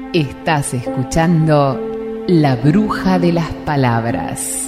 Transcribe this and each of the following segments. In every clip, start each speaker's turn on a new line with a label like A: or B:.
A: Estás escuchando La Bruja de las Palabras.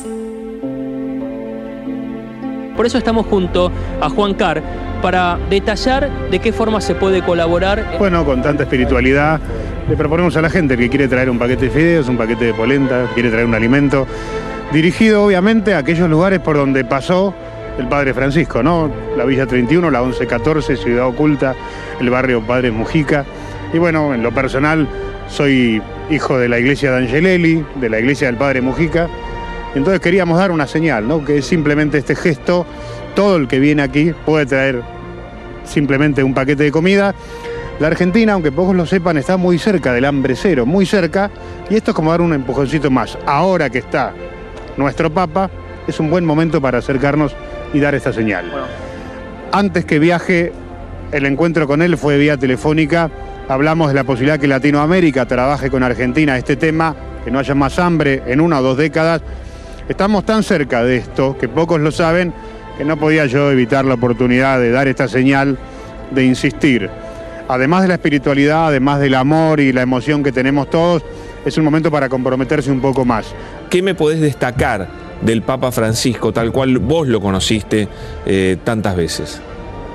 B: Por eso estamos junto a Juan Carr para detallar de qué forma se puede colaborar.
C: Bueno, con tanta espiritualidad le proponemos a la gente que quiere traer un paquete de fideos, un paquete de polenta, quiere traer un alimento, dirigido obviamente a aquellos lugares por donde pasó el Padre Francisco, ¿no? La Villa 31, la 1114, Ciudad Oculta, el barrio Padre Mujica. Y bueno, en lo personal soy hijo de la iglesia de Angelelli, de la iglesia del Padre Mujica. Entonces queríamos dar una señal, ¿no? Que es simplemente este gesto. Todo el que viene aquí puede traer simplemente un paquete de comida. La Argentina, aunque pocos lo sepan, está muy cerca del hambre cero, muy cerca. Y esto es como dar un empujoncito más. Ahora que está nuestro Papa, es un buen momento para acercarnos y dar esta señal. Bueno. Antes que viaje, el encuentro con él fue vía telefónica. Hablamos de la posibilidad que Latinoamérica trabaje con Argentina este tema, que no haya más hambre en 1 o 2 décadas. Estamos tan cerca de esto, que pocos lo saben, que no podía yo evitar la oportunidad de dar esta señal, de insistir. Además de la espiritualidad, además del amor y la emoción que tenemos todos, es un momento para comprometerse un poco más.
D: ¿Qué me podés destacar del Papa Francisco, tal cual vos lo conociste tantas veces?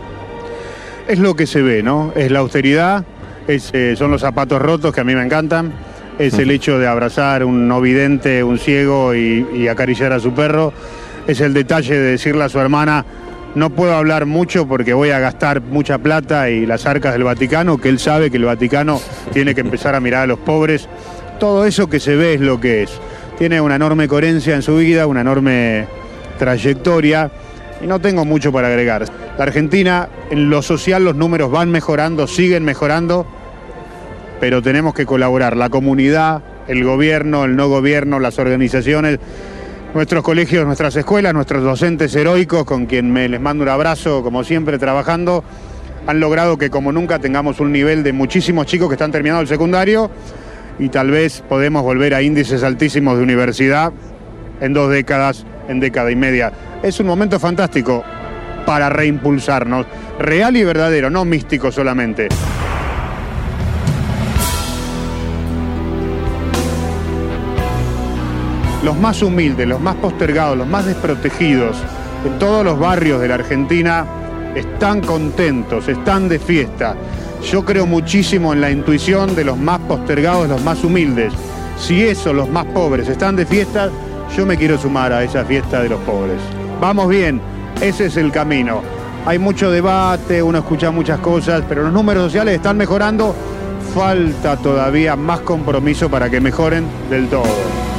C: Es lo que se ve, ¿no? Es la austeridad, son los zapatos rotos que a mí me encantan, es el hecho de abrazar un no vidente, un ciego y acariciar a su perro, es el detalle de decirle a su hermana: no puedo hablar mucho porque voy a gastar mucha plata y las arcas del Vaticano, que él sabe que el Vaticano tiene que empezar a mirar a los pobres. Todo eso que se ve es lo que es. Tiene una enorme coherencia en su vida, una enorme trayectoria y no tengo mucho para agregar. La Argentina, en lo social los números van mejorando, siguen mejorando, pero tenemos que colaborar, la comunidad, el gobierno, el no gobierno, las organizaciones, nuestros colegios, nuestras escuelas, nuestros docentes heroicos, con quien les mando un abrazo, como siempre, trabajando, han logrado que como nunca tengamos un nivel de muchísimos chicos que están terminando el secundario y tal vez podemos volver a índices altísimos de universidad en 2 décadas, en década y media. Es un momento fantástico para reimpulsarnos, real y verdadero, no místico solamente. Los más humildes, los más postergados, los más desprotegidos en todos los barrios de la Argentina están contentos, están de fiesta. Yo creo muchísimo en la intuición de los más postergados, los más humildes. Si esos, los más pobres, están de fiesta, yo me quiero sumar a esa fiesta de los pobres. Vamos bien, ese es el camino. Hay mucho debate, uno escucha muchas cosas, pero los números sociales están mejorando. Falta todavía más compromiso para que mejoren del todo.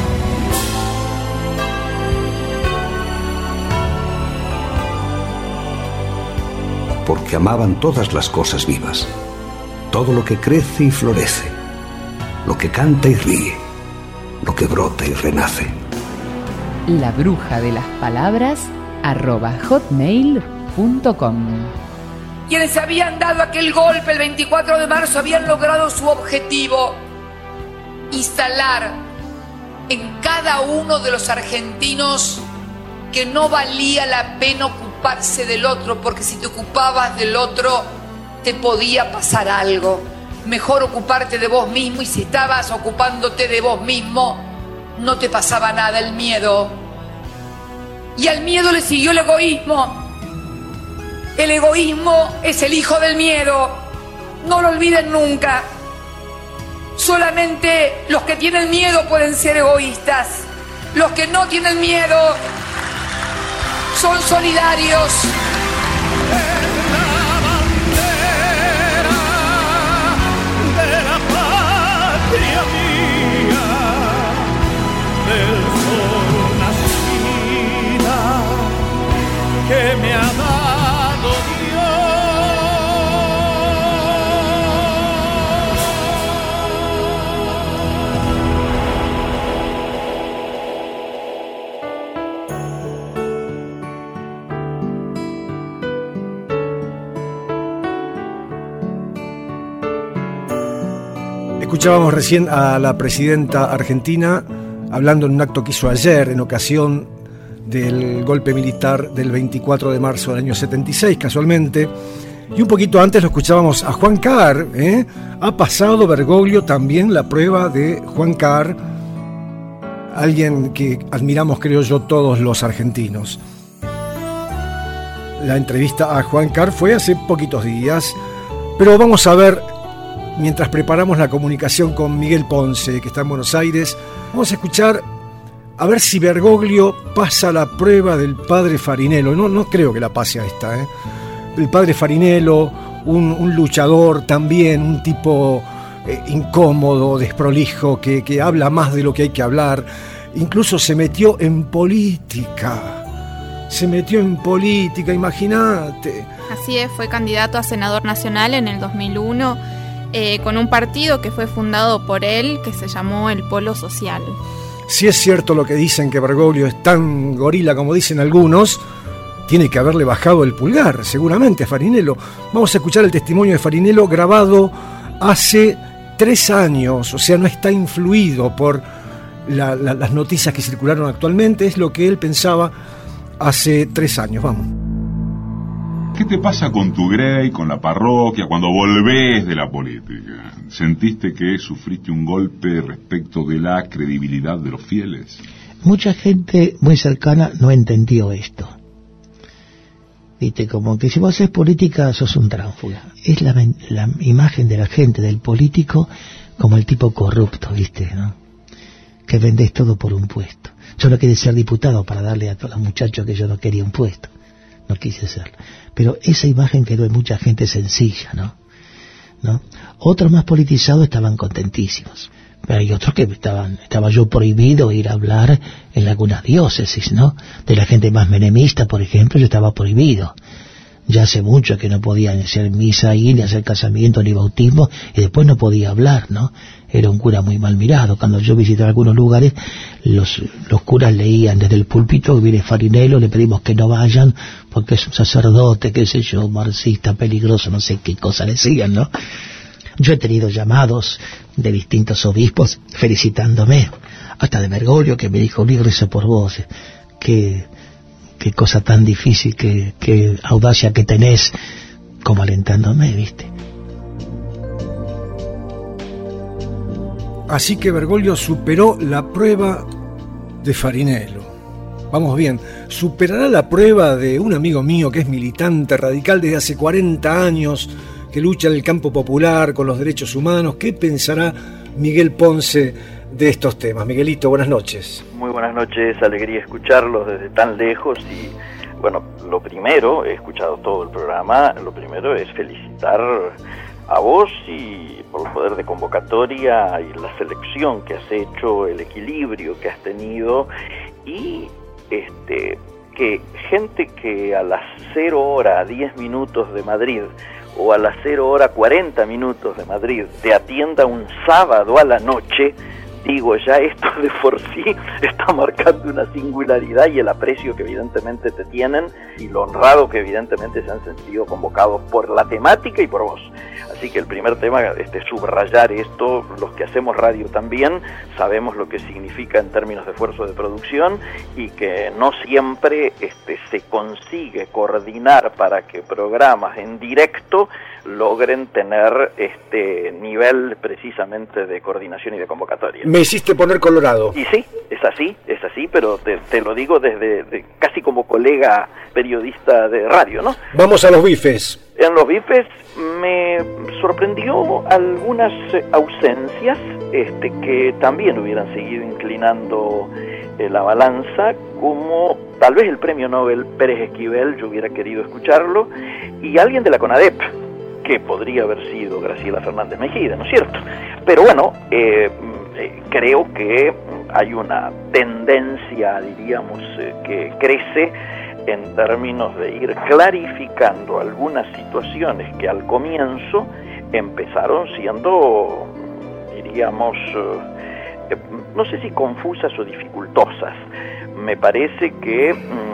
E: Porque amaban todas las cosas vivas, todo lo que crece y florece, lo que canta y ríe, lo que brota y renace.
A: La Bruja de las Palabras @hotmail.com.
F: Quienes habían dado aquel golpe el 24 de marzo habían logrado su objetivo: instalar en cada uno de los argentinos que no valía la pena ocuparse del otro, porque si te ocupabas del otro te podía pasar algo. Mejor ocuparte de vos mismo, y si estabas ocupándote de vos mismo no te pasaba nada. El miedo, y al miedo le siguió el egoísmo. El egoísmo es el hijo del miedo, no lo olviden nunca. Solamente los que tienen miedo pueden ser egoístas. Los que no tienen miedo son solidarios.
G: De la patria mía, del sol nacida, que me ha dado
H: Escuchábamos recién a la presidenta argentina hablando en un acto que hizo ayer en ocasión del golpe militar del 24 de marzo del año 76, casualmente. Y un poquito antes lo escuchábamos a Juan Carr, ¿eh? Ha pasado Bergoglio también la prueba de Juan Carr, alguien que admiramos, creo yo, todos los argentinos. La entrevista a Juan Carr fue hace poquitos días, pero vamos a ver, mientras preparamos la comunicación con Miguel Ponce, que está en Buenos Aires, vamos a escuchar a ver si Bergoglio pasa la prueba del padre Farinello. No creo que la pase a esta, ¿eh? El padre Farinello, un luchador también, un tipo incómodo, desprolijo, que habla más de lo que hay que hablar. Incluso se metió en política. Imagínate.
I: Así es, fue candidato a senador nacional en el 2001 con un partido que fue fundado por él, que se llamó el Polo Social.
H: Si es cierto lo que dicen, que Bergoglio es tan gorila como dicen algunos, tiene que haberle bajado el pulgar, seguramente, a Farinello. Vamos a escuchar el testimonio de Farinello grabado hace 3 años, o sea, no está influido por las noticias que circularon actualmente, es lo que él pensaba hace 3 años. Vamos.
J: ¿Qué te pasa con tu grey, con la parroquia, cuando volvés de la política? ¿Sentiste que sufriste un golpe respecto de la credibilidad de los fieles?
K: Mucha gente muy cercana no entendió esto. Viste, como que si vos haces política sos un tránsfuga. Es la imagen de la gente, del político, como el tipo corrupto, viste, ¿no? Que vendés todo por un puesto. Yo no quería ser diputado para darle a todos los muchachos que yo no quería un puesto. No quise ser. Pero esa imagen quedó en mucha gente sencilla, ¿no? Otros más politizados estaban contentísimos. Pero hay otros que estaba yo prohibido ir a hablar en algunas diócesis, ¿no? De la gente más menemista, por ejemplo, yo estaba prohibido. Ya hace mucho que no podía ni hacer misa ahí, ni hacer casamiento, ni bautismo, y después no podía hablar, ¿no? Era un cura muy mal mirado. Cuando yo visitaba algunos lugares, los curas leían desde el púlpito que viene Farinello, le pedimos que no vayan, porque es un sacerdote, qué sé yo, marxista, peligroso, no sé qué cosa decían, ¿no? Yo he tenido llamados de distintos obispos felicitándome, hasta de Bergoglio, que me dijo, Luis, rezo por vos, qué cosa tan difícil, qué audacia que tenés, como alentándome, ¿viste?
H: Así que Bergoglio superó la prueba de Farinello. Vamos bien, superará la prueba de un amigo mío que es militante radical desde hace 40 años, que lucha en el campo popular con los derechos humanos. ¿Qué pensará Miguel Ponce de estos temas? Miguelito, buenas noches.
L: Muy buenas noches, alegría escucharlos desde tan lejos. Y bueno, lo primero, he escuchado todo el programa, lo primero es felicitar a vos y por el poder de convocatoria y la selección que has hecho, el equilibrio que has tenido, y que gente que a las 0:10 de Madrid o a las 0:40 de Madrid te atienda un sábado a la noche, digo, ya esto de por sí está marcando una singularidad y el aprecio que evidentemente te tienen y lo honrado que evidentemente se han sentido convocados por la temática y por vos. Así que el primer tema, subrayar esto, los que hacemos radio también sabemos lo que significa en términos de esfuerzo de producción y que no siempre se consigue coordinar para que programas en directo logren tener nivel precisamente de coordinación y de convocatoria.
H: Me hiciste poner colorado.
L: Y sí, es así, pero te lo digo desde casi como colega periodista de radio, ¿no?
H: Vamos a los bifes.
L: En los bifes me sorprendió algunas ausencias que también hubieran seguido inclinando la balanza, como tal vez el premio Nobel Pérez Esquivel, yo hubiera querido escucharlo, y alguien de la CONADEP, que podría haber sido Graciela Fernández Mejía, ¿no es cierto? Pero bueno, creo que hay una tendencia, diríamos, que crece en términos de ir clarificando algunas situaciones que al comienzo empezaron siendo, diríamos, no sé si confusas o dificultosas. Me parece que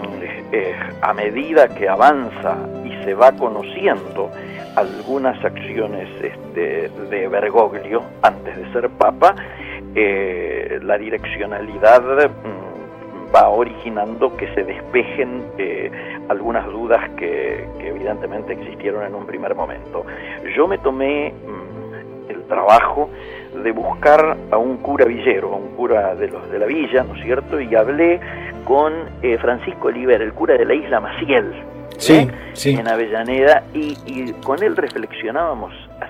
L: a medida que avanza y se va conociendo algunas acciones de Bergoglio antes de ser papa, la direccionalidad va originando que se despejen algunas dudas que evidentemente existieron en un primer momento. Yo me tomé el trabajo de buscar a un cura villero, a un cura de los de la villa, ¿no es cierto? Y hablé con Francisco Oliver, el cura de la isla Maciel,
H: sí.
L: en Avellaneda, y con él reflexionábamos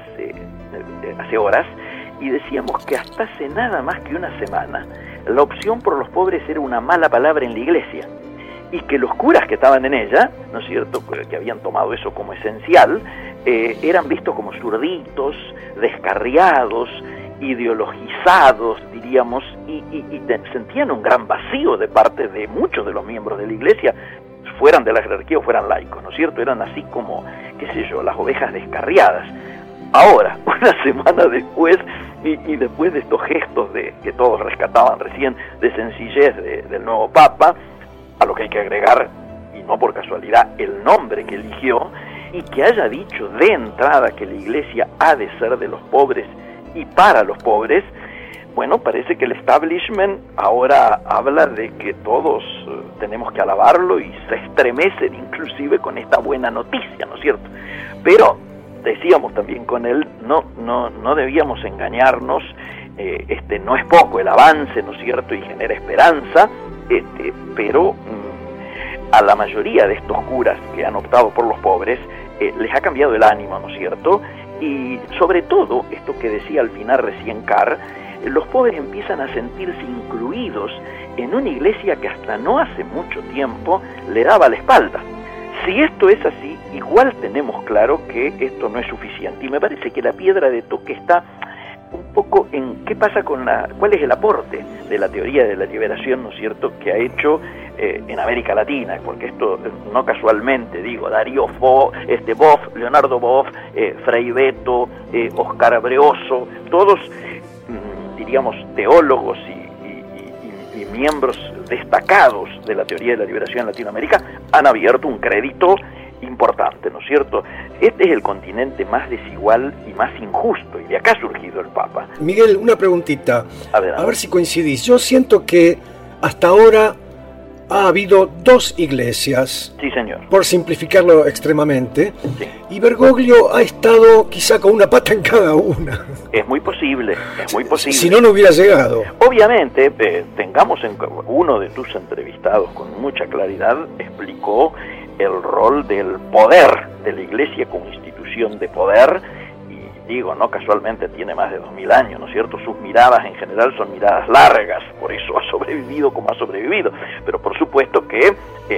L: hace horas y decíamos que hasta hace nada más que una semana la opción por los pobres era una mala palabra en la iglesia, y que los curas que estaban en ella, ¿no es cierto?, que habían tomado eso como esencial, eran vistos como zurditos, descarriados, ideologizados, diríamos, y sentían un gran vacío de parte de muchos de los miembros de la iglesia, fueran de la jerarquía o fueran laicos, ¿no es cierto? Eran así como, qué sé yo, las ovejas descarriadas. Ahora, una semana después, y después de estos gestos que todos rescataban recién de sencillez del nuevo Papa, a lo que hay que agregar, y no por casualidad, el nombre que eligió, y que haya dicho de entrada que la iglesia ha de ser de los pobres y para los pobres, bueno, parece que el establishment ahora habla de que todos tenemos que alabarlo y se estremecen inclusive con esta buena noticia, ¿no es cierto? Pero decíamos también con él, no debíamos engañarnos, no es poco el avance, ¿no es cierto?, y genera esperanza, pero a la mayoría de estos curas que han optado por los pobres les ha cambiado el ánimo, ¿no es cierto? Y sobre todo, esto que decía al final recién Carr, los pobres empiezan a sentirse incluidos en una iglesia que hasta no hace mucho tiempo le daba la espalda. Si esto es así, igual tenemos claro que esto no es suficiente, y me parece que la piedra de toque está un poco en qué pasa con cuál es el aporte de la teoría de la liberación, ¿no es cierto?, que ha hecho en América Latina, porque esto no casualmente, digo, Darío Boff, Leonardo Boff, Frei Beto, Oscar Abreoso, todos, diríamos, teólogos y miembros destacados de la teoría de la liberación en Latinoamérica, han abierto un crédito importante, ¿no es cierto? Este es el continente más desigual y más injusto, y de acá ha surgido el Papa.
H: Miguel, una preguntita, a ver si coincidís. Yo siento que hasta ahora ha habido dos iglesias.
L: Sí, señor.
H: Por simplificarlo extremadamente.
L: Sí.
H: Y Bergoglio ha estado quizá con una pata en cada una.
L: Es muy posible, es muy posible.
H: Si no, no hubiera llegado.
L: Obviamente, uno de tus entrevistados con mucha claridad explicó el rol del poder de la iglesia como institución de poder, y digo, no casualmente tiene más de 2000 años, ¿no es cierto? Sus miradas en general son miradas largas, por eso ha sobrevivido como ha sobrevivido, pero por supuesto que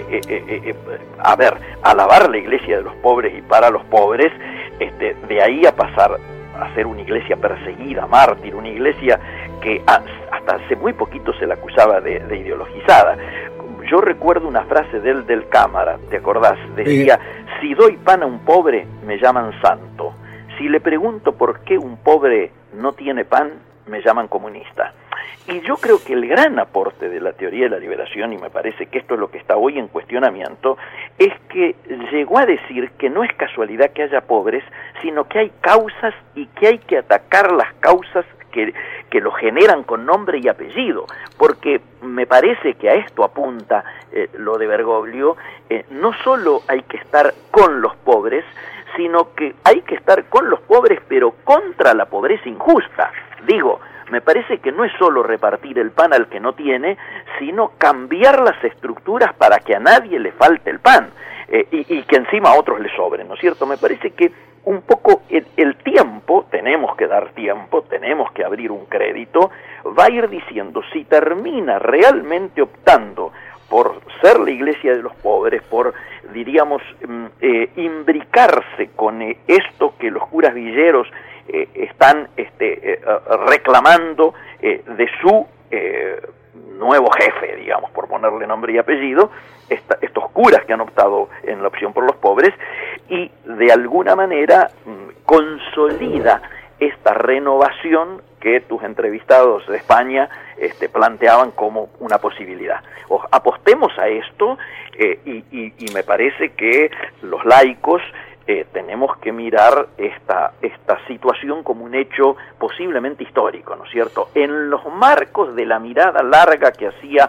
L: alabar la iglesia de los pobres y para los pobres, de ahí a pasar a ser una iglesia perseguida, mártir, una iglesia que hasta hace muy poquito se la acusaba de ideologizada. Yo recuerdo una frase del Cámara, ¿te acordás? Decía, si doy pan a un pobre, me llaman santo. Si le pregunto por qué un pobre no tiene pan, me llaman comunista. Y yo creo que el gran aporte de la teoría de la liberación, y me parece que esto es lo que está hoy en cuestionamiento, es que llegó a decir que no es casualidad que haya pobres, sino que hay causas y que hay que atacar las causas que lo generan con nombre y apellido, porque me parece que a esto apunta lo de Bergoglio. No solo hay que estar con los pobres, sino que hay que estar con los pobres, pero contra la pobreza injusta. Digo, me parece que no es solo repartir el pan al que no tiene, sino cambiar las estructuras para que a nadie le falte el pan, y que encima a otros le sobren, ¿no es cierto? Me parece que un poco el tiempo, tenemos que dar tiempo, tenemos que abrir un crédito, va a ir diciendo si termina realmente optando por ser la iglesia de los pobres, por, diríamos, imbricarse con esto que los curas villeros están reclamando de su nuevo jefe, digamos, por ponerle nombre y apellido, estos curas que han optado en la opción por los pobres, y de alguna manera consolida esta renovación que tus entrevistados de España planteaban como una posibilidad. Apostemos a esto, y me parece que los laicos tenemos que mirar esta situación como un hecho posiblemente histórico, ¿no es cierto? En los marcos de la mirada larga que hacía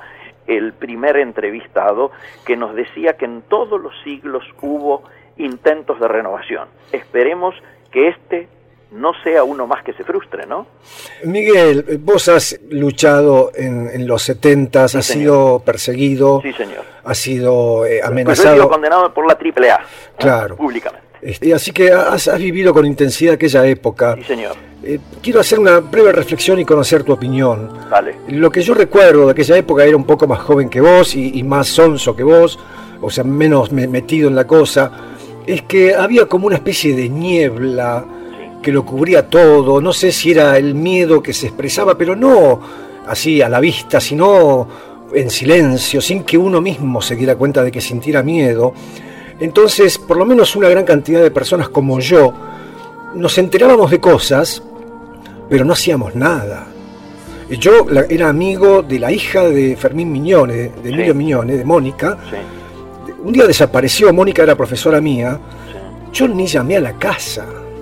L: el primer entrevistado que nos decía que en todos los siglos hubo intentos de renovación. Esperemos que este no sea uno más que se frustre, ¿no?
H: Miguel, vos has luchado en los 70s, has sido perseguido,
L: sí, señor,
H: has sido amenazado.
L: Pues yo he sido condenado por la AAA,
H: claro,
L: públicamente.
H: Así que has vivido con intensidad aquella época.
L: Sí, señor.
H: Quiero hacer una breve reflexión y conocer tu opinión.
L: Vale.
H: Lo que yo recuerdo de aquella época, era un poco más joven que vos y más sonso que vos, o sea, menos metido en la cosa, es que había como una especie de niebla que lo cubría todo. No sé si era el miedo que se expresaba, pero no así a la vista, sino en silencio, sin que uno mismo se diera cuenta de que sintiera miedo. Entonces, por lo menos una gran cantidad de personas como yo, nos enterábamos de cosas, pero no hacíamos nada. Yo era amigo de la hija de Fermín Miñone, de Emilio Miñone, de Mónica. Sí. Un día desapareció, Mónica era profesora mía. Sí. Yo ni llamé a la casa.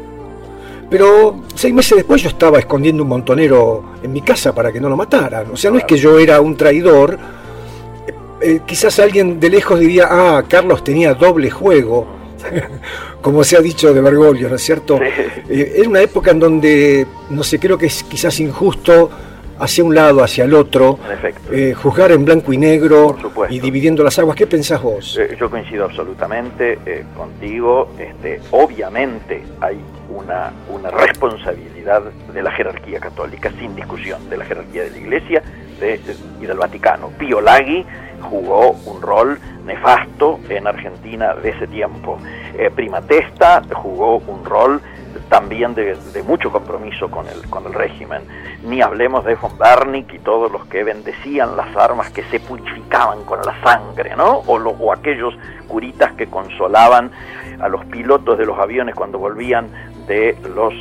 H: Pero 6 meses después yo estaba escondiendo un montonero en mi casa para que no lo mataran. O sea, no es que yo era un traidor. Quizás alguien de lejos diría, Carlos tenía doble juego, como se ha dicho de Bergoglio, ¿no es cierto? Era una época en donde, no sé, creo que es quizás injusto hacia un lado, hacia el otro, juzgar en blanco y negro y dividiendo las aguas. ¿Qué pensás vos?
L: Yo coincido absolutamente contigo. Obviamente hay una responsabilidad de la jerarquía católica, sin discusión, de la jerarquía de la Iglesia y del Vaticano. Pío Laghi jugó un rol nefasto en Argentina de ese tiempo. Prima Testa jugó un rol también de mucho compromiso con el régimen. Ni hablemos de von Bernick y todos los que bendecían las armas que se purificaban con la sangre, ¿no? O aquellos curitas que consolaban a los pilotos de los aviones cuando volvían de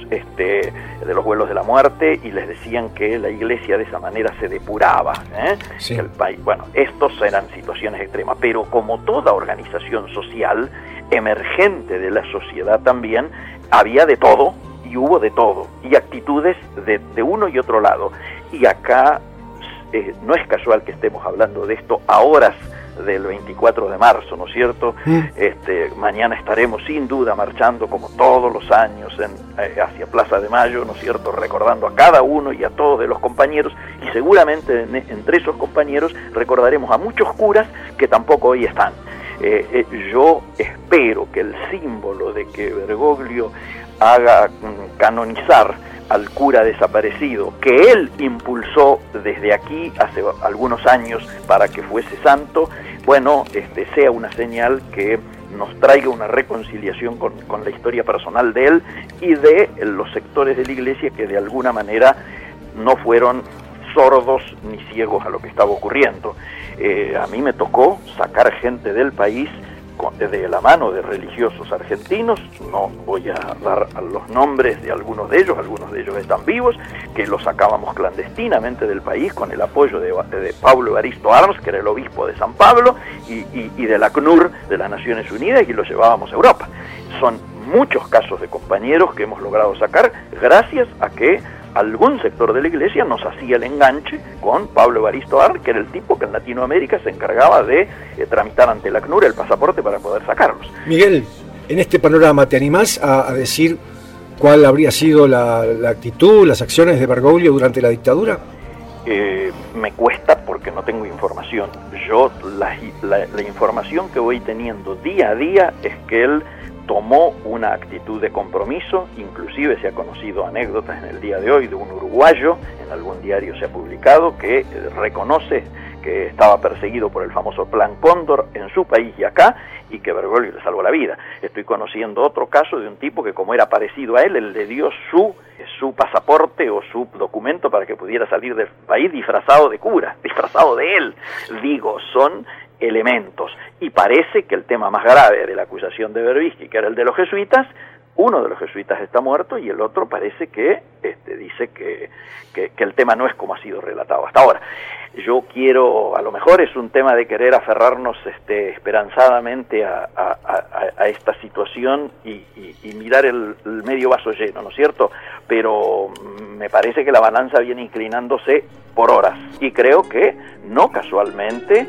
L: los vuelos de la muerte y les decían que la Iglesia de esa manera se depuraba, sí. Que el país, bueno, estos eran situaciones extremas, pero como toda organización social emergente de la sociedad también, había de todo y hubo de todo y actitudes de uno y otro lado. Y acá no es casual que estemos hablando de esto a horas del 24 de marzo, ¿no es cierto? Mañana estaremos sin duda marchando como todos los años hacia Plaza de Mayo, ¿no es cierto? Recordando a cada uno y a todos de los compañeros, y seguramente entre esos compañeros recordaremos a muchos curas que tampoco hoy están. Yo espero que el símbolo de que Bergoglio haga canonizar al cura desaparecido, que él impulsó desde aquí hace algunos años para que fuese santo, bueno, sea una señal que nos traiga una reconciliación con la historia personal de él y de los sectores de la Iglesia que de alguna manera no fueron sordos ni ciegos a lo que estaba ocurriendo. A mí me tocó sacar gente del país de la mano de religiosos argentinos, no voy a dar los nombres de algunos de ellos están vivos, que los sacábamos clandestinamente del país con el apoyo de Pablo Evaristo Arns, que era el obispo de San Pablo, y de la CNUR de las Naciones Unidas, y los llevábamos a Europa. Son muchos casos de compañeros que hemos logrado sacar gracias a que algún sector de la Iglesia nos hacía el enganche con Pablo Evaristo Arns, que era el tipo que en Latinoamérica se encargaba de tramitar ante la CNUR el pasaporte para poder sacarlos.
H: Miguel, en este panorama, ¿te animás a decir cuál habría sido la actitud, las acciones de Bergoglio durante la dictadura?
L: Me cuesta porque no tengo información. Yo la información que voy teniendo día a día es que él tomó una actitud de compromiso, inclusive se ha conocido anécdotas en el día de hoy de un uruguayo, en algún diario se ha publicado, que reconoce que estaba perseguido por el famoso Plan Cóndor en su país y acá, y que Bergoglio le salvó la vida. Estoy conociendo otro caso de un tipo que, como era parecido a él le dio su pasaporte o su documento para que pudiera salir del país disfrazado de cura, disfrazado de él. Digo, son elementos, y parece que el tema más grave de la acusación de Berbisky, que era el de los jesuitas, uno de los jesuitas está muerto y el otro parece que dice que el tema no es como ha sido relatado hasta ahora. Yo quiero, a lo mejor es un tema de querer aferrarnos esperanzadamente a esta situación y mirar el medio vaso lleno, ¿no es cierto? Pero me parece que la balanza viene inclinándose por horas y creo que no casualmente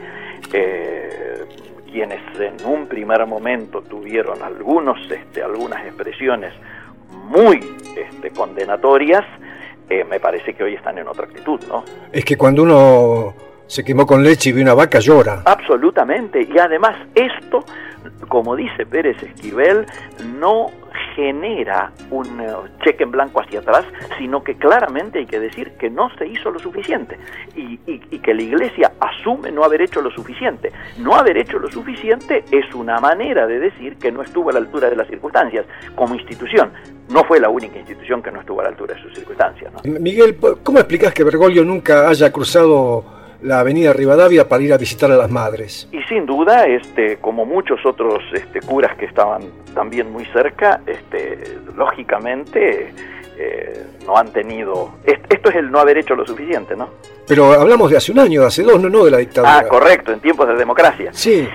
L: quienes en un primer momento tuvieron algunas expresiones muy condenatorias, me parece que hoy están en otra actitud, ¿no?
H: Es que cuando uno se quemó con leche y ve una vaca, llora.
L: Absolutamente, y además esto, como dice Pérez Esquivel, no genera un cheque en blanco hacia atrás, sino que claramente hay que decir que no se hizo lo suficiente y que la Iglesia asume no haber hecho lo suficiente. No haber hecho lo suficiente es una manera de decir que no estuvo a la altura de las circunstancias como institución. No fue la única institución que no estuvo a la altura de sus circunstancias, ¿no?
H: Miguel, ¿cómo explicás que Bergoglio nunca haya cruzado la avenida Rivadavia para ir a visitar a las madres?
L: Y sin duda, como muchos otros curas que estaban también muy cerca, lógicamente no han tenido... Esto es el no haber hecho lo suficiente, ¿no?
H: Pero hablamos de hace un año, de hace dos, no de la dictadura.
L: Ah, correcto, en tiempos de democracia.
H: Sí.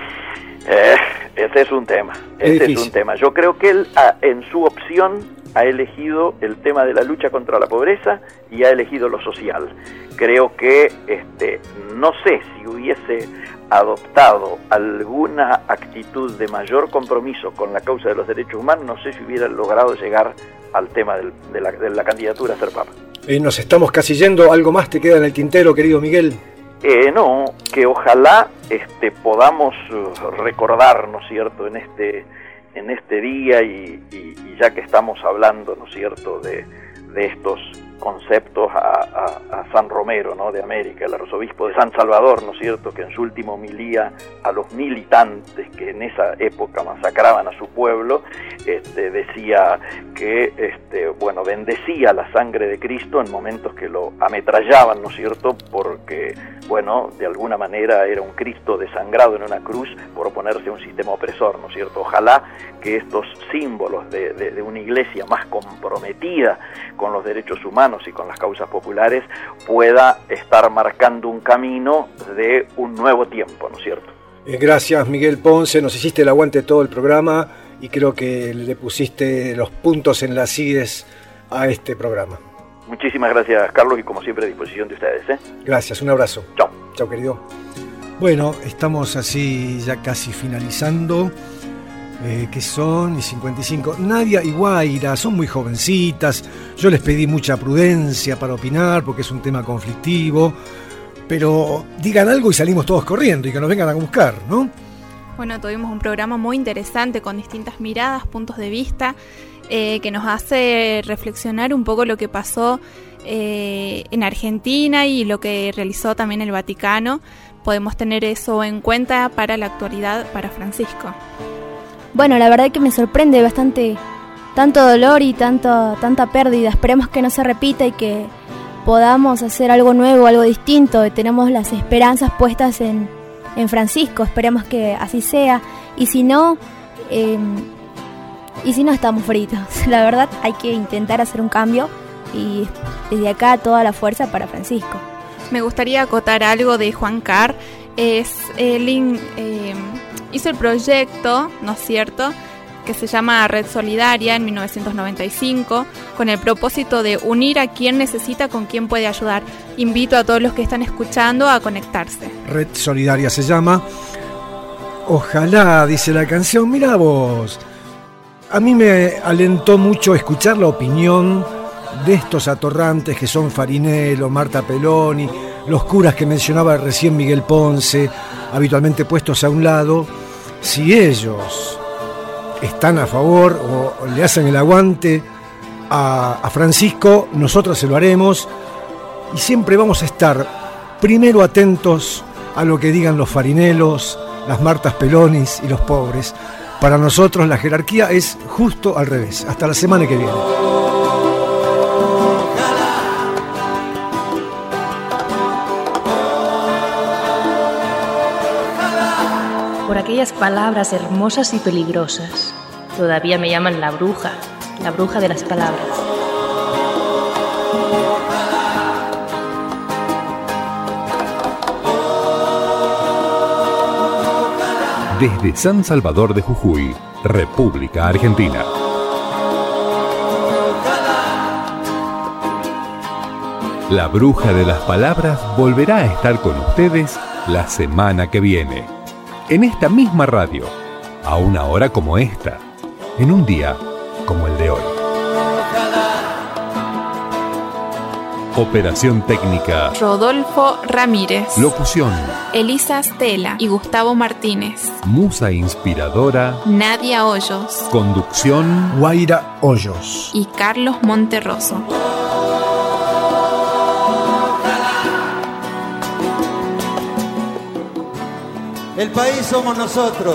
L: Ese es un tema. Ese es un tema. Yo creo que él, en su opción, ha elegido el tema de la lucha contra la pobreza y ha elegido lo social. Creo que, no sé si hubiese adoptado alguna actitud de mayor compromiso con la causa de los derechos humanos, no sé si hubiera logrado llegar al tema de la candidatura a ser papa.
H: Nos estamos casi yendo. ¿Algo más te queda en el tintero, querido Miguel?
L: No, que ojalá podamos recordar, ¿no es cierto?, en este día y ya que estamos hablando, ¿no es cierto?, de estos conceptos a San Romero, ¿no?, de América, el arzobispo de San Salvador, ¿no es cierto?, que en su última homilía a los militantes que en esa época masacraban a su pueblo, decía que, bendecía la sangre de Cristo en momentos que lo ametrallaban, ¿no es cierto?, porque, de alguna manera era un Cristo desangrado en una cruz por oponerse a un sistema opresor, ¿no es cierto? Ojalá que estos símbolos de una iglesia más comprometida con los derechos humanos y con las causas populares pueda estar marcando un camino de un nuevo tiempo, ¿no es cierto?
H: Gracias, Miguel Ponce, nos hiciste el aguante todo el programa y creo que le pusiste los puntos en las IES a este programa.
L: Muchísimas gracias, Carlos, y como siempre a disposición de ustedes, ¿eh?
H: Gracias, un abrazo.
L: Chao.
H: Chao, querido. Bueno, estamos así ya casi finalizando. Que son y 55. Nadia y Guaira son muy jovencitas. Yo les pedí mucha prudencia para opinar porque es un tema conflictivo. Pero digan algo y salimos todos corriendo y que nos vengan a buscar, ¿no?
I: Bueno, tuvimos un programa muy interesante con distintas miradas, puntos de vista, que nos hace reflexionar un poco lo que pasó en Argentina y lo que realizó también el Vaticano. Podemos tener eso en cuenta para la actualidad, para Francisco.
M: Bueno, la verdad que me sorprende bastante tanto dolor y tanta pérdida. Esperemos que no se repita y que podamos hacer algo nuevo, algo distinto. Tenemos las esperanzas puestas en Francisco, esperemos que así sea. Y si no estamos fritos. La verdad hay que intentar hacer un cambio y desde acá toda la fuerza para Francisco.
I: Me gustaría acotar algo de Juan Carr. Hizo el proyecto, ¿no es cierto?, que se llama Red Solidaria en 1995, con el propósito de unir a quien necesita con quien puede ayudar. Invito a todos los que están escuchando a conectarse.
H: Red Solidaria se llama. Ojalá, dice la canción. Mirá vos, a mí me alentó mucho escuchar la opinión de estos atorrantes que son Farinello, Marta Peloni, los curas que mencionaba recién Miguel Ponce, habitualmente puestos a un lado. Si ellos están a favor o le hacen el aguante a Francisco, nosotros se lo haremos y siempre vamos a estar primero atentos a lo que digan los Farinellos, las Martas Pelonis y los pobres. Para nosotros la jerarquía es justo al revés. Hasta la semana que viene.
N: Por aquellas palabras hermosas y peligrosas, todavía me llaman la bruja, La bruja de las palabras.
O: Desde San Salvador de Jujuy, República Argentina. La bruja de las palabras volverá a estar con ustedes la semana que viene, en esta misma radio, a una hora como esta, en un día como el de hoy. Operación técnica:
I: Rodolfo Ramírez.
O: Locución:
I: Elisa Stella y Gustavo Martínez.
O: Musa inspiradora:
I: Nadia Hoyos.
O: Conducción:
H: Guaira Hoyos
I: y Carlos Monterroso.
P: El país somos nosotros.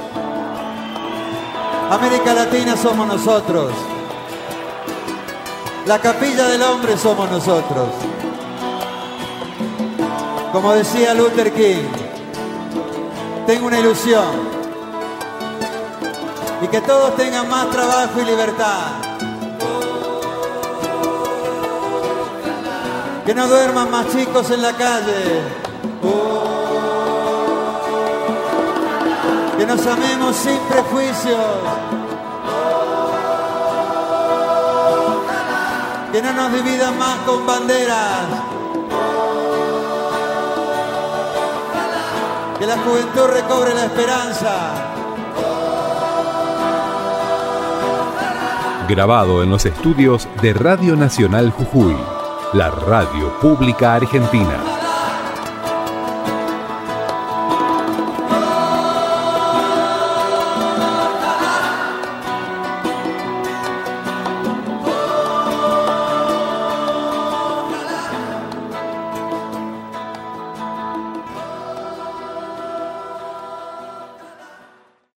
P: América Latina somos nosotros. La capilla del hombre somos nosotros. Como decía Luther King, tengo una ilusión. Y que todos tengan más trabajo y libertad. Que no duerman más chicos en la calle. Que nos amemos sin prejuicios. Que no nos dividan más con banderas. Que la juventud recobre la esperanza.
O: Grabado en los estudios de Radio Nacional Jujuy, la radio pública argentina.